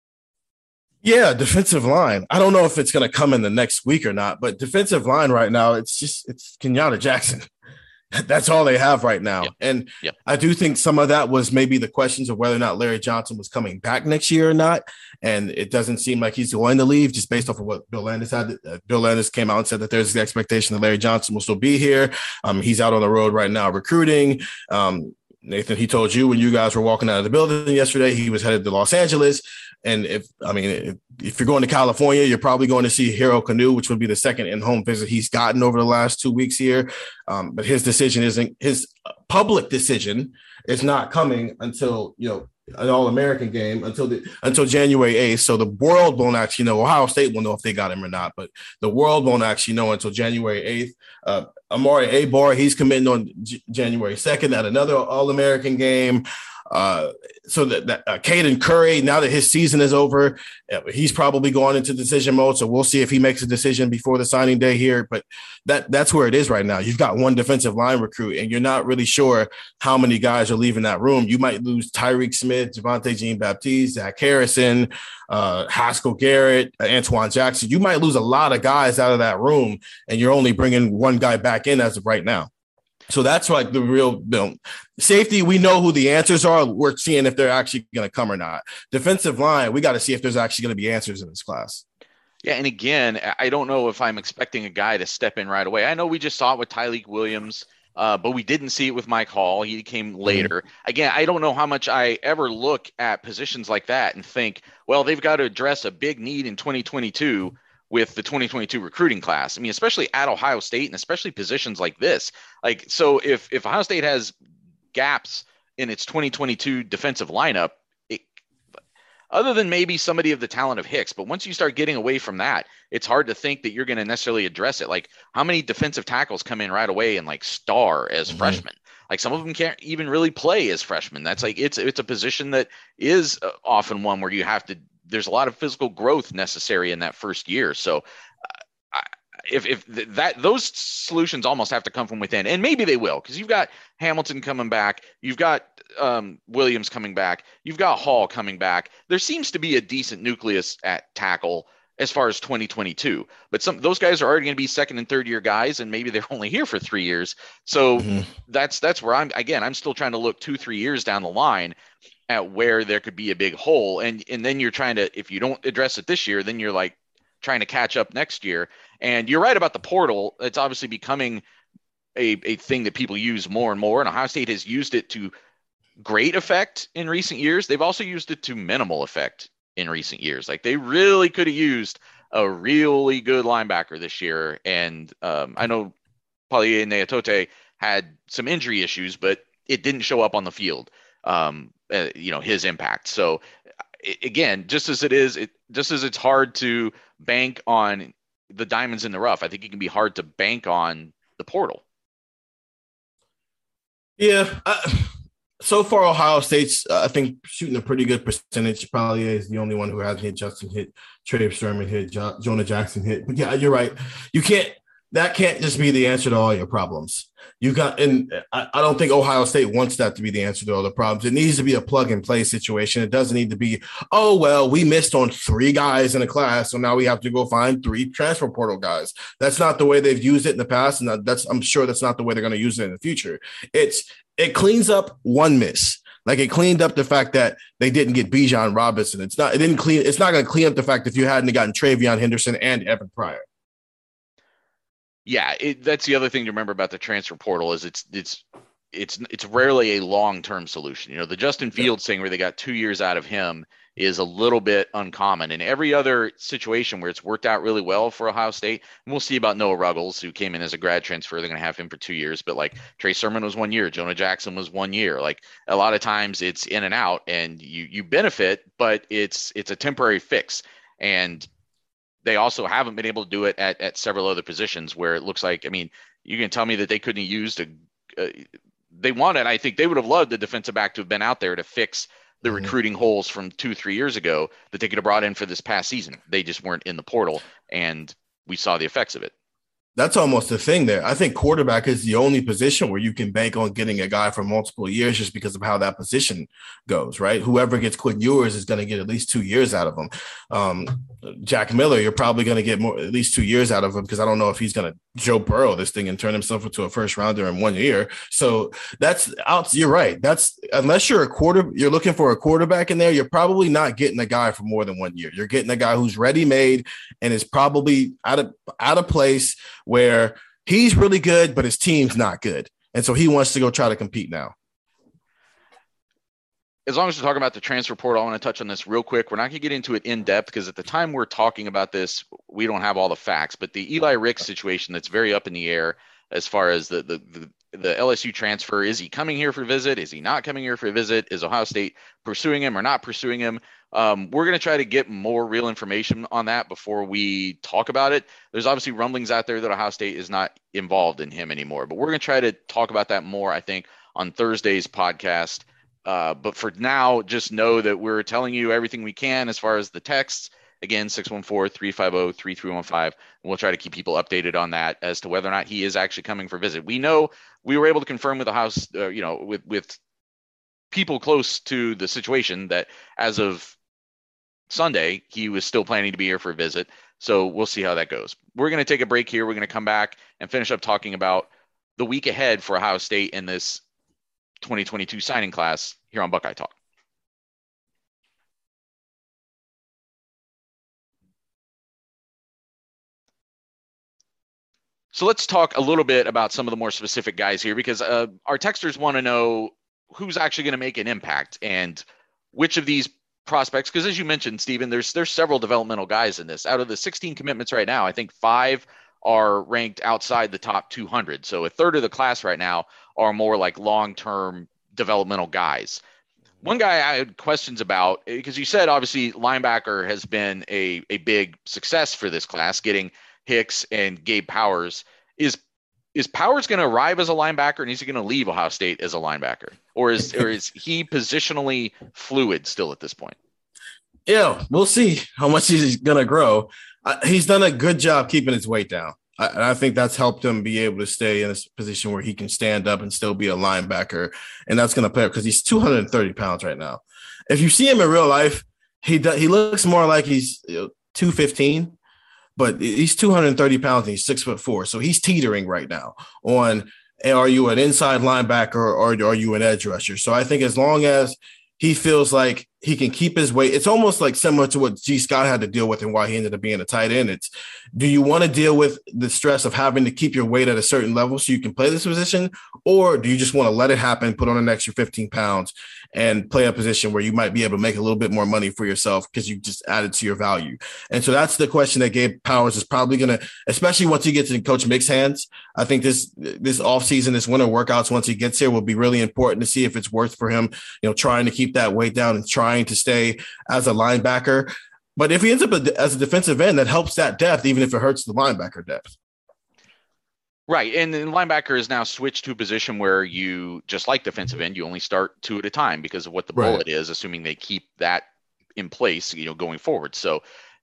Yeah, defensive line. I don't know if it's going to come in the next week or not, but defensive line right now, it's just, it's Kenyatta Jackson. That's all they have right now. Yeah. And yeah. I do think some of that was maybe the questions of whether or not Larry Johnson was coming back next year or not. And it doesn't seem like he's going to leave just based off of what Bill Landis had. Uh, Bill Landis came out and said that there's the expectation that Larry Johnson will still be here. Um, he's out on the road right now recruiting. Um, Nathan, he told you when you guys were walking out of the building yesterday, he was headed to Los Angeles. And if, I mean, if, if you're going to California, you're probably going to see Hero Canoe, which would be the second in-home visit he's gotten over the last two weeks here. Um, but his decision isn't, his public decision is not coming until, you know, an All-American game until the, until January eighth. So the world won't actually know. Ohio State will know if they got him or not, but the world won't actually know until January eighth. Uh, Amari Abar, he's committing on J- January second at another All-American game. Uh, so that, that uh, Caden Curry, now that his season is over, uh, he's probably going into decision mode. So we'll see if he makes a decision before the signing day here. But that that's where it is right now. You've got one defensive line recruit, and you're not really sure how many guys are leaving that room. You might lose Tyreek Smith, Javonte Jean-Baptiste, Zach Harrison, uh, Haskell Garrett, uh, Antoine Jackson. You might lose a lot of guys out of that room, and you're only bringing one guy back in as of right now. So that's like the real, you know, safety. We know who the answers are. We're seeing if they're actually going to come or not. Defensive line, we got to see if there's actually going to be answers in this class. Yeah, and again, I don't know if I'm expecting a guy to step in right away. I know we just saw it with Tyleik Williams, uh, but we didn't see it with Mike Hall. He came later. Mm-hmm. Again, I don't know how much I ever look at positions like that and think, well, they've got to address a big need in twenty twenty-two with the twenty twenty-two recruiting class. I mean, especially at Ohio State, and especially positions like this. Like, so if, if Ohio State has gaps in its twenty twenty-two defensive lineup, it, other than maybe somebody of the talent of Hicks, but once you start getting away from that, it's hard to think that you're going to necessarily address it. Like, how many defensive tackles come in right away and like star as mm-hmm. freshmen? Like, some of them can't even really play as freshmen. That's like, it's, it's a position that is often one where you have to, there's a lot of physical growth necessary in that first year. So uh, if, if that, those solutions almost have to come from within, and maybe they will, because you've got Hamilton coming back. You've got um, Williams coming back. You've got Hall coming back. There seems to be a decent nucleus at tackle as far as twenty twenty-two, but some, those guys are already going to be second and third year guys, and maybe they're only here for three years. So mm-hmm. that's, that's where I'm, again, I'm still trying to look two, three years down the line at where there could be a big hole. And, and then you're trying to, if you don't address it this year, then you're like trying to catch up next year. And you're right about the portal. It's obviously becoming a, a thing that people use more and more. And Ohio State has used it to great effect in recent years. They've also used it to minimal effect in recent years. Like, they really could have used a really good linebacker this year. And um, I know Palaie Neatote had some injury issues, but it didn't show up on the field. Um, uh, you know, his impact. So it, again, just as it is, it just as it's hard to bank on the diamonds in the rough, I think it can be hard to bank on the portal. Yeah. Uh, so far, Ohio State's, uh, I think, shooting a pretty good percentage. Palaie is the only one who hasn't hit. Justin hit, Trey Sermon hit, jo- Jonah Jackson hit. But yeah, you're right. You can't, that can't just be the answer to all your problems. You got, and I, I don't think Ohio State wants that to be the answer to all the problems. It needs to be a plug and play situation. It doesn't need to be, oh, well, we missed on three guys in a class, so now we have to go find three transfer portal guys. That's not the way they've used it in the past, and that's, I'm sure that's not the way they're going to use it in the future. It's, it cleans up one miss. Like, it cleaned up the fact that they didn't get Bijan Robinson. It's not, it didn't clean, it's not going to clean up the fact if you hadn't gotten Travion Henderson and Evan Pryor. Yeah, it, that's the other thing to remember about the transfer portal is it's it's it's it's rarely a long-term solution. You know, the Justin Fields thing where they got two years out of him is a little bit uncommon. In every other situation where it's worked out really well for Ohio State, and we'll see about Noah Ruggles, who came in as a grad transfer. They're going to have him for two years, but like Trey Sermon was one year, Jonah Jackson was one year. Like a lot of times it's in and out, and you you benefit, but it's it's a temporary fix. And they also haven't been able to do it at at several other positions where it looks like, I mean, you can tell me that they couldn't have used a uh, they wanted, I think they would have loved the defensive back to have been out there to fix the mm-hmm. recruiting holes from two, three years ago that they could have brought in for this past season. They just weren't in the portal, and we saw the effects of it. That's almost the thing there. I think quarterback is the only position where you can bank on getting a guy for multiple years just because of how that position goes, right? Whoever gets Quinn Ewers is going to get at least two years out of him. Um, Jack Miller, you're probably going to get more, at least two years out of him, because I don't know if he's going to Joe Burrow this thing and turn himself into a first rounder in one year. So that's out. You're right. That's unless you're a quarter, you're looking for a quarterback in there, you're probably not getting a guy for more than one year. You're getting a guy who's ready made and is probably out of out of place where he's really good, but his team's not good. And so he wants to go try to compete now. As long as we're talking about the transfer portal, I want to touch on this real quick. We're not going to get into it in depth because at the time we're talking about this, we don't have all the facts. But the Eli Ricks situation that's very up in the air as far as the the the, the L S U transfer, is he coming here for a visit? Is he not coming here for a visit? Is Ohio State pursuing him or not pursuing him? Um, we're going to try to get more real information on that before we talk about it. There's obviously rumblings out there that Ohio State is not involved in him anymore, but we're going to try to talk about that more, I think, on Thursday's podcast. Uh, but for now, just know that we're telling you everything we can as far as the texts. Again, six one four, three five zero, three three one five. We'll try to keep people updated on that as to whether or not he is actually coming for a visit. We know we were able to confirm with the house, uh, you know, with, with people close to the situation that as of Sunday, he was still planning to be here for a visit. So we'll see how that goes. We're going to take a break here. We're going to come back and finish up talking about the week ahead for Ohio State in this twenty twenty-two signing class here on Buckeye Talk. So let's talk a little bit about some of the more specific guys here, because uh, our texters want to know who's actually going to make an impact and which of these prospects, because as you mentioned, Stephen, there's there's several developmental guys in this. Out of the sixteen commitments right now, I think five are ranked outside the top two hundred. So a third of the class right now are more like long-term developmental guys. One guy I had questions about, because you said obviously linebacker has been a, a big success for this class, getting Hicks and Gabe Powers. Is is Powers going to arrive as a linebacker, and is he going to leave Ohio State as a linebacker, or is or is he positionally fluid still at this point? Yeah, we'll see how much he's going to grow. Uh, he's done a good job keeping his weight down. I, and I think that's helped him be able to stay in a position where he can stand up and still be a linebacker. And that's going to play because he's two hundred thirty pounds right now. If you see him in real life, he does, he looks more like he's you know, two fifteen, but he's two hundred thirty pounds and he's six foot four. So he's teetering right now on, are you an inside linebacker or are you an edge rusher? So I think as long as he feels like he can keep his weight, it's almost like similar to what G. Scott had to deal with and why he ended up being a tight end. It's, do you want to deal with the stress of having to keep your weight at a certain level so you can play this position, or do you just want to let it happen, put on an extra fifteen pounds and play a position where you might be able to make a little bit more money for yourself because you just added to your value? And so that's the question that Gabe Powers is probably going to, especially once he gets in Coach Mick's hands. I think this this offseason, this winter workouts, once he gets here, will be really important to see if it's worth for him, you know, trying to keep that weight down and trying to stay as a linebacker. But if he ends up as a defensive end, that helps that depth, even if it hurts the linebacker depth. Right. And the linebacker is now switched to a position where you, just like defensive end, you only start two at a time because of what the right. bullet is, assuming they keep that in place, you know, going forward. So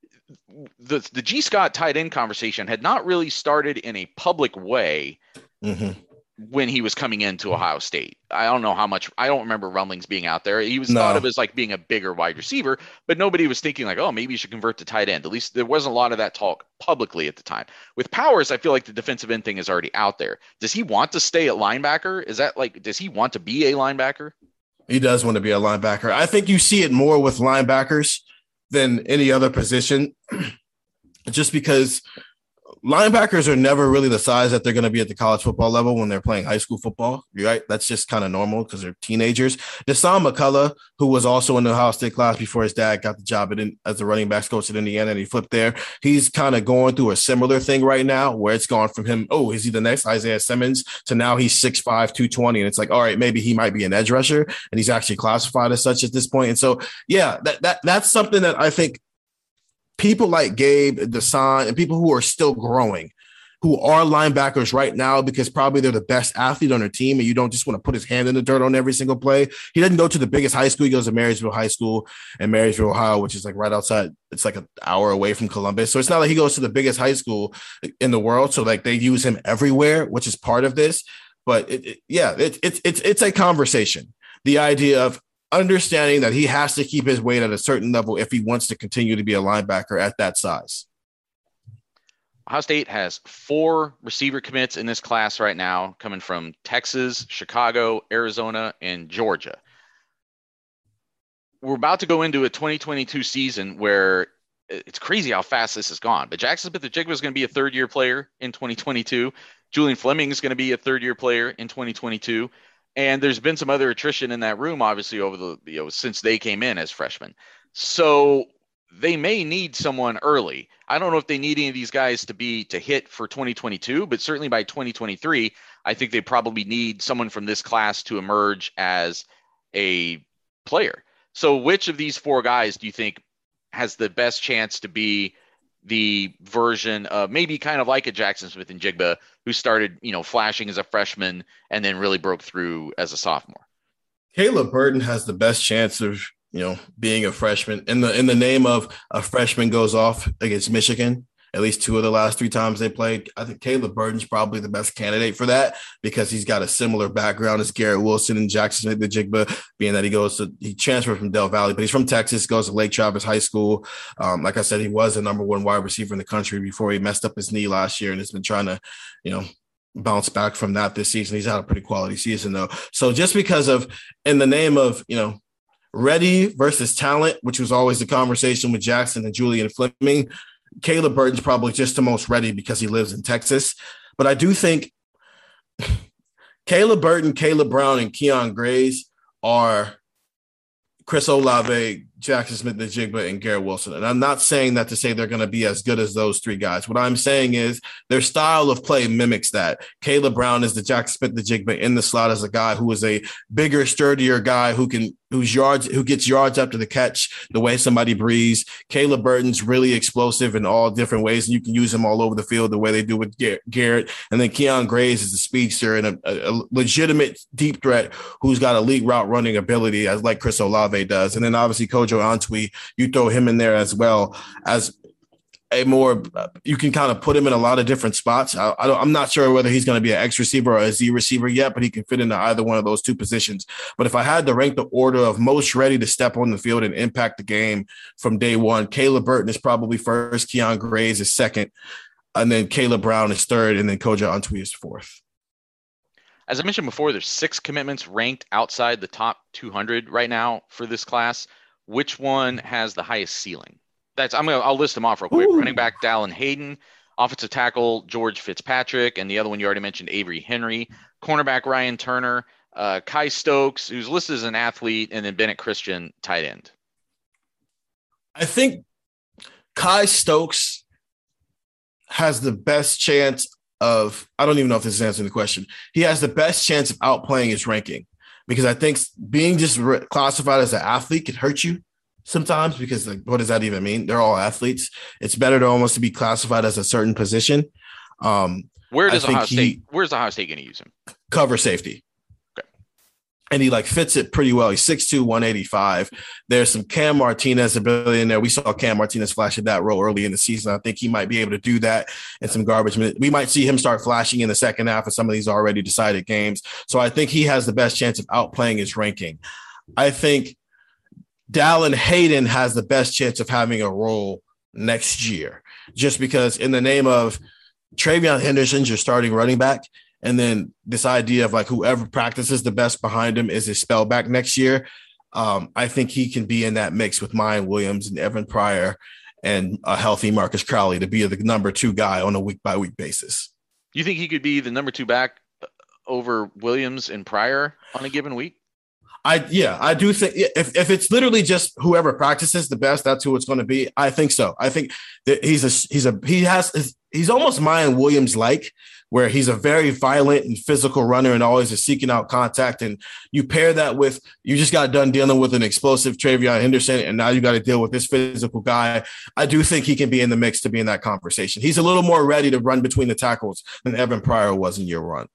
the the G. Scott tight end conversation had not really started in a public way mm-hmm. when he was coming into Ohio State. I don't know how much, I don't remember rumblings being out there. He was no. thought of as like being a bigger wide receiver, but nobody was thinking like, oh, maybe you should convert to tight end. At least there wasn't a lot of that talk publicly at the time. With Powers, I feel like the defensive end thing is already out there. Does he want to stay at linebacker? Is that like, does he want to be a linebacker? He does want to be a linebacker. I think you see it more with linebackers than any other position, just because linebackers are never really the size that they're going to be at the college football level when they're playing high school football, right? That's just kind of normal because they're teenagers. Deshaun McCullough, who was also in the Ohio State class before his dad got the job at, as the running backs coach at Indiana, and he flipped there. He's kind of going through a similar thing right now where it's gone from him, oh, is he the next Isaiah Simmons, to now he's six five, two twenty, and it's like, all right, maybe he might be an edge rusher, and he's actually classified as such at this point. And so, yeah, that that that's something that I think people like Gabe, Deshaun, and people who are still growing, who are linebackers right now because probably they're the best athlete on their team, and you don't just want to put his hand in the dirt on every single play. He doesn't go to the biggest high school. He goes to Marysville High School in Marysville, Ohio, which is like right outside. It's like an hour away from Columbus. So it's not like he goes to the biggest high school in the world. So like they use him everywhere, which is part of this. But it, it, yeah, it, it, it's it's a conversation. The idea of understanding that he has to keep his weight at a certain level if he wants to continue to be a linebacker at that size. Ohio State has four receiver commits in this class right now, coming from Texas, Chicago, Arizona, and Georgia. We're about to go into a twenty twenty-two season where it's crazy how fast this has gone. But Jackson Smith-Njigba is going to be a third-year player in twenty twenty-two. Julian Fleming is going to be a third-year player in twenty twenty-two. And there's been some other attrition in that room, obviously, over the you know since they came in as freshmen. So they may need someone early. I don't know if they need any of these guys to be to hit for twenty twenty-two, but certainly by twenty twenty-three, I think they probably need someone from this class to emerge as a player. So which of these four guys do you think has the best chance to be the version of maybe kind of like a Jackson Smith-Njigba who started, you know, flashing as a freshman and then really broke through as a sophomore? Caleb Burton has the best chance of, you know, being a freshman. In the in the name of a freshman goes off against Michigan, at least two of the last three times they played. I think Caleb Burton's probably the best candidate for that because he's got a similar background as Garrett Wilson and Jackson Smith-Njigba, being that he goes to he transferred from Del Valley, but he's from Texas, goes to Lake Travis High School. Um, like I said, he was the number one wide receiver in the country before he messed up his knee last year and has been trying to, you know, bounce back from that this season. He's had a pretty quality season though. So just because of, in the name of, you know, ready versus talent, which was always the conversation with Jackson and Julian Fleming, Caleb Burton's probably just the most ready because he lives in Texas. But I do think Caleb Burton, Caleb Brown, and Keon Grays are Chris Olave, Jackson Smith-Njigba, and Garrett Wilson. And I'm not saying that to say they're going to be as good as those three guys. What I'm saying is their style of play mimics that. Caleb Brown is the Jackson Smith-Njigba in the slot as a guy who is a bigger, sturdier guy who can whose yards who gets yards after the catch the way somebody breathes. Caleb Burton's really explosive in all different ways, and you can use him all over the field the way they do with Garrett. And then Keon Grays is a speedster and a, a legitimate deep threat who's got elite route running ability, as like Chris Olave does. And then obviously Kojo Antwi, you throw him in there as well as a more, you can kind of put him in a lot of different spots. I, I don't, I'm not sure whether he's going to be an X receiver or a Z receiver yet, but he can fit into either one of those two positions. But if I had to rank the order of most ready to step on the field and impact the game from day one, Caleb Burton is probably first, Keon Grays is second, and then Caleb Brown is third, and then Kojo Antwi is fourth. As I mentioned before, there's six commitments ranked outside the top two hundred right now for this class. Which one has the highest ceiling? That's I'm gonna I'll list them off real quick. Ooh. Running back Dallin Hayden, offensive tackle George Fitzpatrick, and the other one you already mentioned, Avery Henry. Cornerback Ryan Turner, uh, Kai Stokes, who's listed as an athlete, and then Bennett Christian, tight end. I think Kai Stokes has the best chance of, I don't even know if this is answering the question. He has the best chance of outplaying his ranking because I think being just re- classified as an athlete can hurt you sometimes because, like, what does that even mean? They're all athletes. It's better to almost to be classified as a certain position. Um, Where does Ohio State, where's Ohio State going to use him? Cover safety. And he like fits it pretty well. He's six two, one eighty-five. There's some Cam Martinez ability in there. We saw Cam Martinez flash at that role early in the season. I think he might be able to do that in some garbage minutes. We might see him start flashing in the second half of some of these already decided games. So I think he has the best chance of outplaying his ranking. I think Dallin Hayden has the best chance of having a role next year, just because in the name of Travion Henderson's your starting running back. And then this idea of like whoever practices the best behind him is his spellback next year. Um, I think he can be in that mix with Mayan Williams and Evan Pryor and a healthy Marcus Crowley to be the number two guy on a week by week basis. You think he could be the number two back over Williams and Pryor on a given week? I yeah, I do think if, if it's literally just whoever practices the best, that's who it's going to be. I think so. I think that he's a he's a he has he's almost Mayan Williams like, where he's a very violent and physical runner and always is seeking out contact. And you pair that with you just got done dealing with an explosive Travion Henderson, and now you got to deal with this physical guy. I do think he can be in the mix to be in that conversation. He's a little more ready to run between the tackles than Evan Pryor was in year one.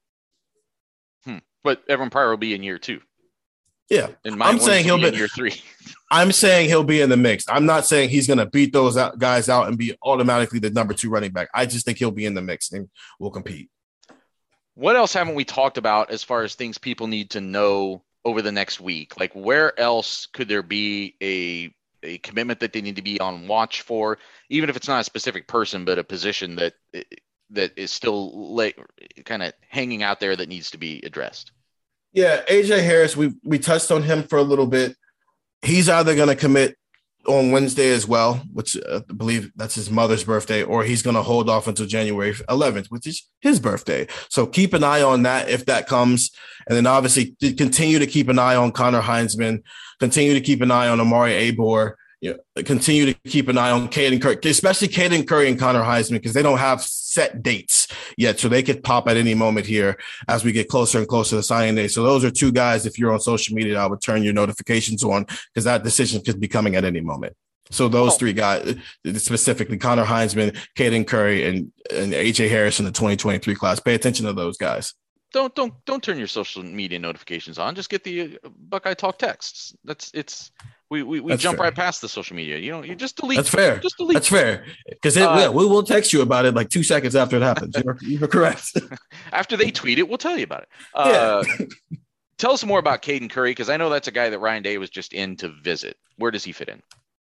Hmm. But Evan Pryor will be in year two. Yeah, and I'm saying he'll be in year three. I'm saying he'll be in the mix. I'm not saying he's going to beat those out, guys out and be automatically the number two running back. I just think he'll be in the mix and will compete. What else haven't we talked about as far as things people need to know over the next week? Like, where else could there be a a commitment that they need to be on watch for, even if it's not a specific person, but a position that that is still late, kind of hanging out there that needs to be addressed? Yeah, A J Harris, we we touched on him for a little bit. He's either going to commit on Wednesday as well, which uh, I believe that's his mother's birthday, or he's going to hold off until January eleventh, which is his birthday. So keep an eye on that if that comes. And then obviously continue to keep an eye on Connor Heinzman, continue to keep an eye on Amari Abor. You know, continue to keep an eye on Caden Curry, especially Caden Curry and Connor Heisman, because they don't have set dates yet. So they could pop at any moment here as we get closer and closer to signing day. So those are two guys, if you're on social media, I would turn your notifications on, because that decision could be coming at any moment. So those oh. three guys, specifically Connor Heinzman, Caden Curry, and, and A J Harris in the twenty twenty-three class. Pay attention to those guys. Don't don't don't turn your social media notifications on. Just get the Buckeye Talk texts. That's it's we we, we jump fair. right past the social media. You know, you just delete. That's fair. Just delete. That's fair. Because uh, yeah, we will text you about it like two seconds after it happens. You're, you're correct. After they tweet it, we'll tell you about it. Uh, yeah. Tell us more about Caden Curry, because I know that's a guy that Ryan Day was just in to visit. Where does he fit in?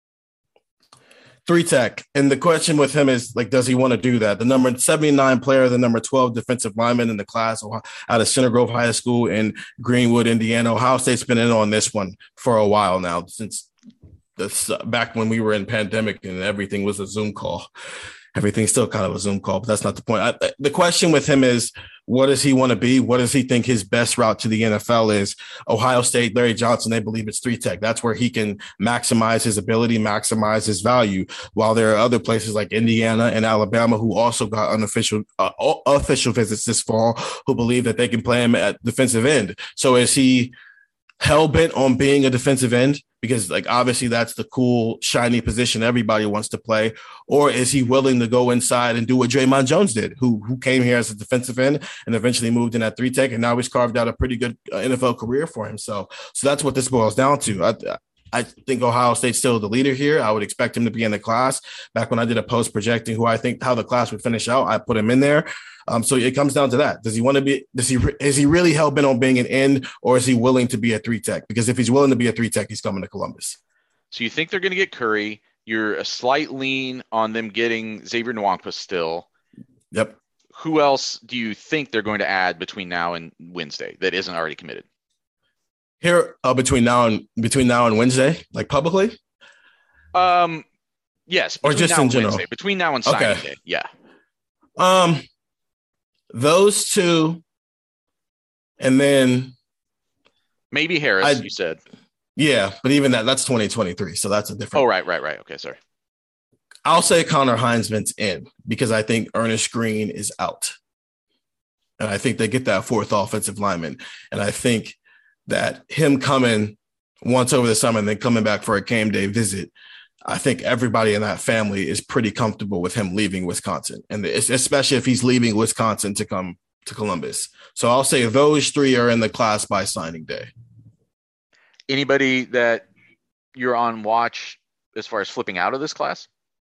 Three tech. And the question with him is, like, does he want to do that? The number seventy-nine player, the number twelve defensive lineman in the class out of Center Grove High School in Greenwood, Indiana. Ohio State's been in on this one for a while now, since this, uh, back when we were in pandemic and everything was a Zoom call. Everything's still kind of a Zoom call, but that's not the point. I, the question with him is, what does he want to be? What does he think his best route to the N F L is? Ohio State, Larry Johnson, they believe it's three tech. That's where he can maximize his ability, maximize his value. While there are other places like Indiana and Alabama who also got unofficial uh, official visits this fall who believe that they can play him at defensive end. So is he hell bent on being a defensive end? Because, like, obviously that's the cool, shiny position everybody wants to play. Or is he willing to go inside and do what Draymond Jones did, who who came here as a defensive end and eventually moved in at three tech, and now he's carved out a pretty good uh, N F L career for himself. So that's what this boils down to. I, I think Ohio State's still the leader here. I would expect him to be in the class. Back when I did a post projecting who I think how the class would finish out, I put him in there. Um, so it comes down to that. Does he want to be, does he, is he really hell bent on being an end, or is he willing to be a three tech? Because if he's willing to be a three tech, he's coming to Columbus. So you think they're going to get Curry. You're a slight lean on them getting Xavier Nwankpa still. Yep. Who else do you think they're going to add between now and Wednesday that isn't already committed? Here, uh, between now and between now and Wednesday, like publicly? Um, yes. Or just in general? Wednesday. Between now and signing okay. day. Yeah. Um, those two, and then maybe Harris, I, you said. Yeah, but even that, that's twenty twenty-three, so that's a different. Oh, right, right, right. Okay, sorry. I'll say Connor Heinzman's in, because I think Ernest Green is out. And I think they get that fourth offensive lineman. And I think that him coming once over the summer and then coming back for a game day visit, I think everybody in that family is pretty comfortable with him leaving Wisconsin, and especially if he's leaving Wisconsin to come to Columbus. So I'll say those three are in the class by signing day. Anybody that you're on watch as far as flipping out of this class?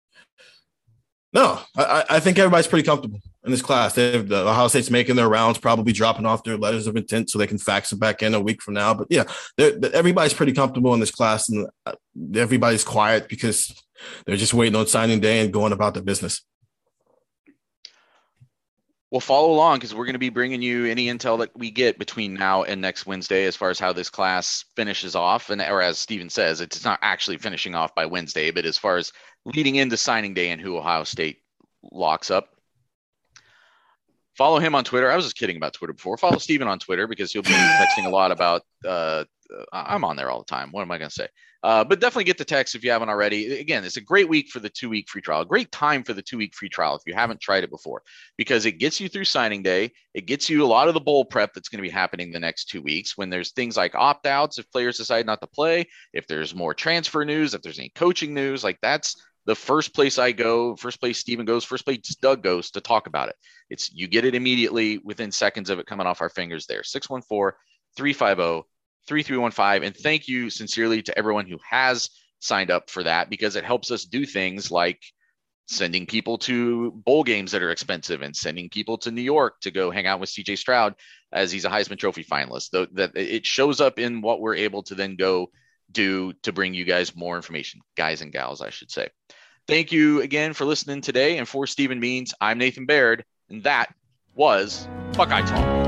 No, I, I think everybody's pretty comfortable in this class. They've, the Ohio State's making their rounds, probably dropping off their letters of intent so they can fax them back in a week from now. But yeah, everybody's pretty comfortable in this class, and everybody's quiet because they're just waiting on signing day and going about their business. Well, follow along because we're going to be bringing you any intel that we get between now and next Wednesday as far as how this class finishes off. And or as Steven says, it's not actually finishing off by Wednesday, but as far as leading into signing day and who Ohio State locks up. Follow him on Twitter. I was just kidding about Twitter before. Follow Steven on Twitter because he'll be texting a lot about uh, – I'm on there all the time. What am I going to say? Uh, but definitely get the text if you haven't already. Again, it's a great week for the two-week free trial. A great time for the two-week free trial if you haven't tried it before because it gets you through signing day. It gets you a lot of the bowl prep that's going to be happening the next two weeks when there's things like opt-outs if players decide not to play, if there's more transfer news, if there's any coaching news. Like that's the first place I go, first place Steven goes, first place Doug goes to talk about it. It's you get it immediately within seconds of it coming off our fingers there. six one four, three five zero, three three one five. And thank you sincerely to everyone who has signed up for that because it helps us do things like sending people to bowl games that are expensive and sending people to New York to go hang out with C J Stroud as he's a Heisman Trophy finalist. Though that it shows up in what we're able to then go do to bring you guys more information, guys and gals, I should say. Thank you again for listening today. And for Steven Means, I'm Nathan Baird, and that was Buckeye Talk.